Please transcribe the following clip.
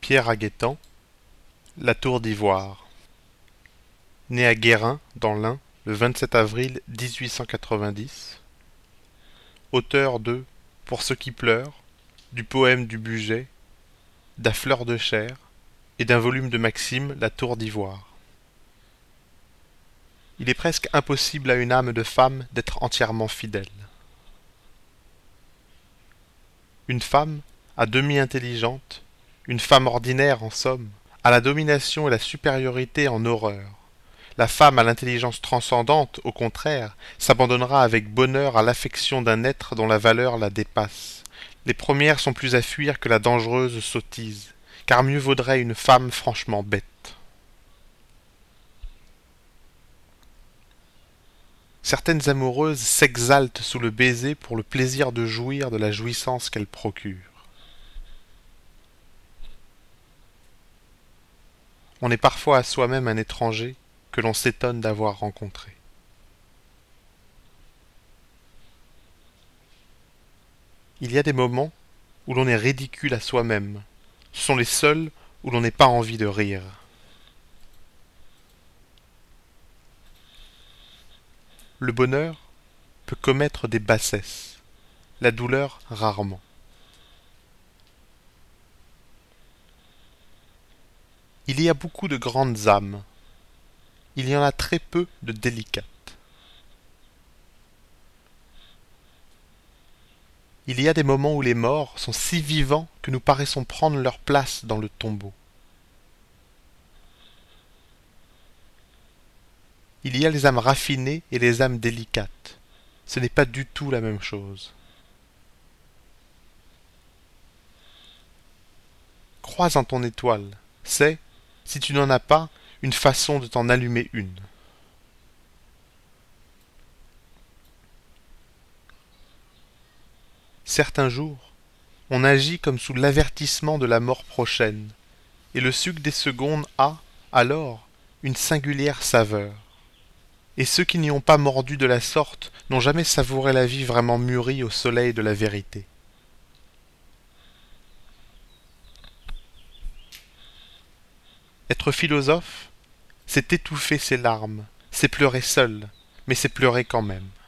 Pierre Aguettant, La Tour d'Ivoire. Né à Guérin, dans l'Ain, le 27 avril 1890. Auteur de Pour ceux qui pleurent, du poème du Bugey, d'À fleur de chair et d'un volume de Maxime, La Tour d'Ivoire. Il est presque impossible à une âme de femme d'être entièrement fidèle. Une femme, à demi intelligente, une femme ordinaire en somme, a la domination et la supériorité en horreur. La femme à l'intelligence transcendante, au contraire, s'abandonnera avec bonheur à l'affection d'un être dont la valeur la dépasse. Les premières sont plus à fuir que la dangereuse sottise, car mieux vaudrait une femme franchement bête. Certaines amoureuses s'exaltent sous le baiser pour le plaisir de jouir de la jouissance qu'elle procure. On est parfois à soi-même un étranger que l'on s'étonne d'avoir rencontré. Il y a des moments où l'on est ridicule à soi-même. Ce sont les seuls où l'on n'est pas envie de rire. Le bonheur peut commettre des bassesses, la douleur rarement. Il y a beaucoup de grandes âmes, il y en a très peu de délicates. Il y a des moments où les morts sont si vivants que nous paraissons prendre leur place dans le tombeau. Il y a les âmes raffinées et les âmes délicates. Ce n'est pas du tout la même chose. Crois en ton étoile, c'est, si tu n'en as pas, une façon de t'en allumer une. Certains jours, on agit comme sous l'avertissement de la mort prochaine, et le suc des secondes a, alors, une singulière saveur. Et ceux qui n'y ont pas mordu de la sorte n'ont jamais savouré la vie vraiment mûrie au soleil de la vérité. Être philosophe, c'est étouffer ses larmes, c'est pleurer seul, mais c'est pleurer quand même.